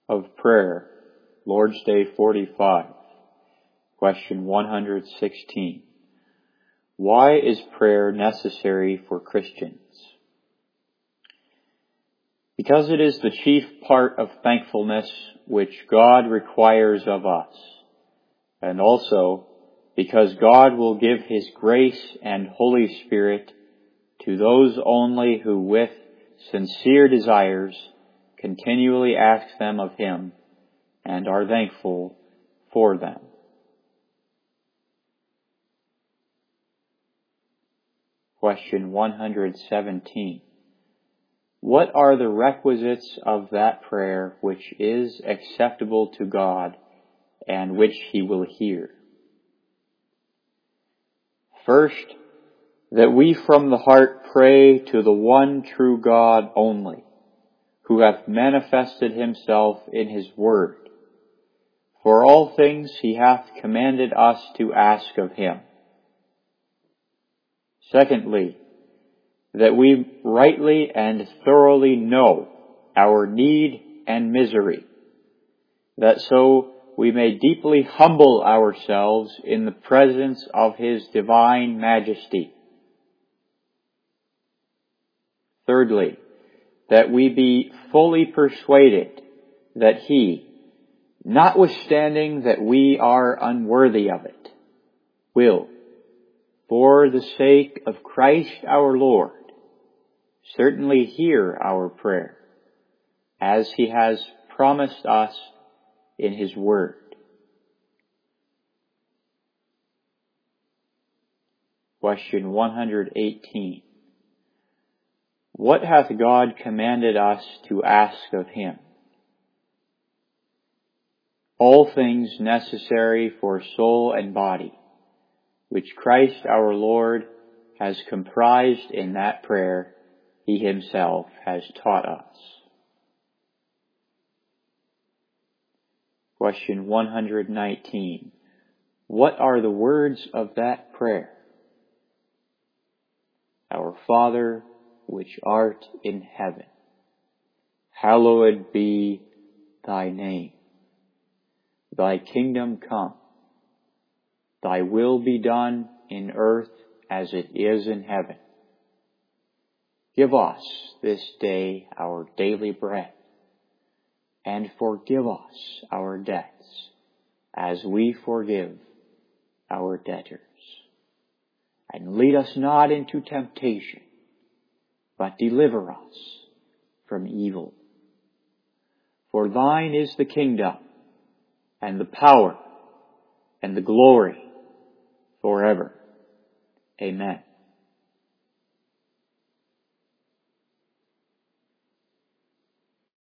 of Prayer, Lord's Day 45, question 116. Why is prayer necessary for Christians? Because it is the chief part of thankfulness which God requires of us, and also because God will give His grace and Holy Spirit to those only who with sincere desires continually ask them of Him and are thankful for them. Question 117. What are the requisites of that prayer which is acceptable to God and which He will hear? First, that we from the heart pray to the one true God only, who hath manifested Himself in His Word. For all things He hath commanded us to ask of Him. Secondly, that we rightly and thoroughly know our need and misery, that so we may deeply humble ourselves in the presence of His divine majesty. Thirdly, that we be fully persuaded that He, notwithstanding that we are unworthy of it, will, for the sake of Christ our Lord, certainly hear our prayer, as He has promised us in His Word. Question 118. What hath God commanded us to ask of Him? All things necessary for soul and body, which Christ our Lord has comprised in that prayer He Himself has taught us. Question 119. What are the words of that prayer? Our Father, which art in heaven, hallowed be Thy name. Thy kingdom come. Thy will be done in earth as it is in heaven. Give us this day our daily bread, and forgive us our debts, as we forgive our debtors. And lead us not into temptation, but deliver us from evil. For Thine is the kingdom, and the power, and the glory, forever. Amen.